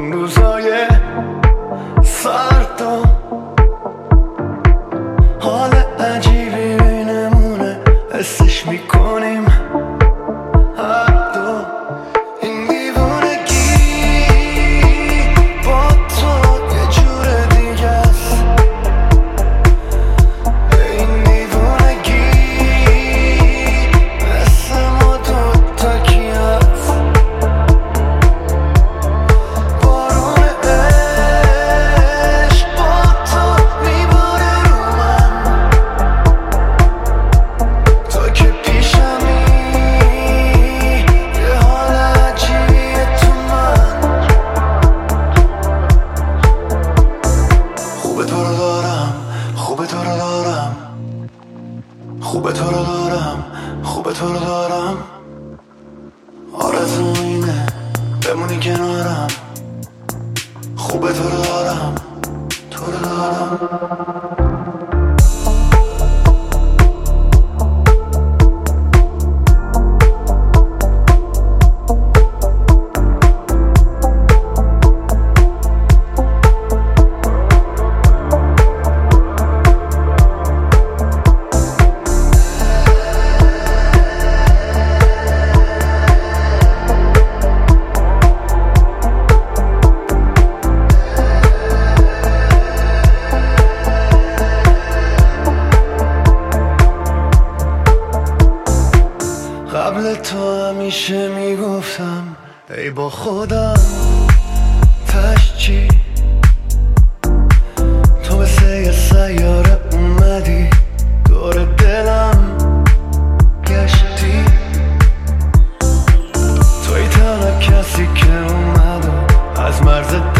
روزای سرد و حال عجیبی بینمونه حسش میکنیم هر دو. این دیوونگی با تو یه جور دیگه است. این دیوونگی مثل ما دوتا کی هست. بارون عشق با تو میباره رو من، تو که پیشمی یه حال عجیبیه تو من. خوبه تو رو دارم، خوبه تو رو دارم، خوبه تو رو دارم، خوبه تو رو دارم. آرزوم اینه بمونی کنارم. خوبه تو رو دارم، تو رو دارم. قبل تو همیشه میگفتم ای با خودم تش چی، تو مثل یه سیاره اومدی دور دلم گشتی. توی تنها کسی که اومد و از مرز